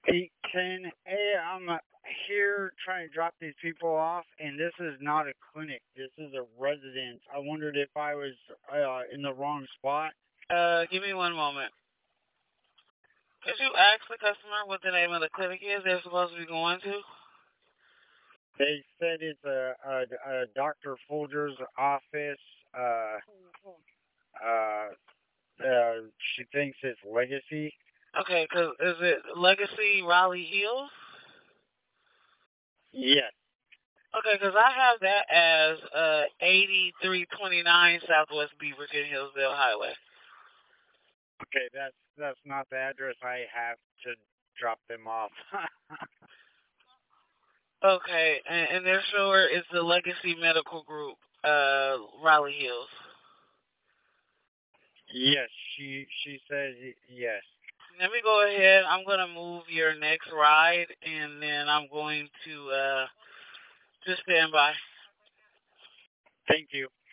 8:10. Hey, I'm here trying to drop these people off, and this is not a clinic. This is a residence. I wondered if I was in the wrong spot. Give me one moment. Could you ask the customer what the name of the clinic is they're supposed to be going to? They said it's a Dr. Folger's office. Uh, uh, she thinks it's Legacy. Okay, 'cause is it Legacy Raleigh Hills? Yes. Okay, 'cause I have that as 8329 Southwest Beaverton, Hillsdale Highway. Okay, that's not the address I have to drop them off. Okay, and they're sure it's the Legacy Medical Group, Raleigh Hills. Yes, she says yes. Let me go ahead. I'm going to move your next ride, and then I'm going to just stand by. Thank you.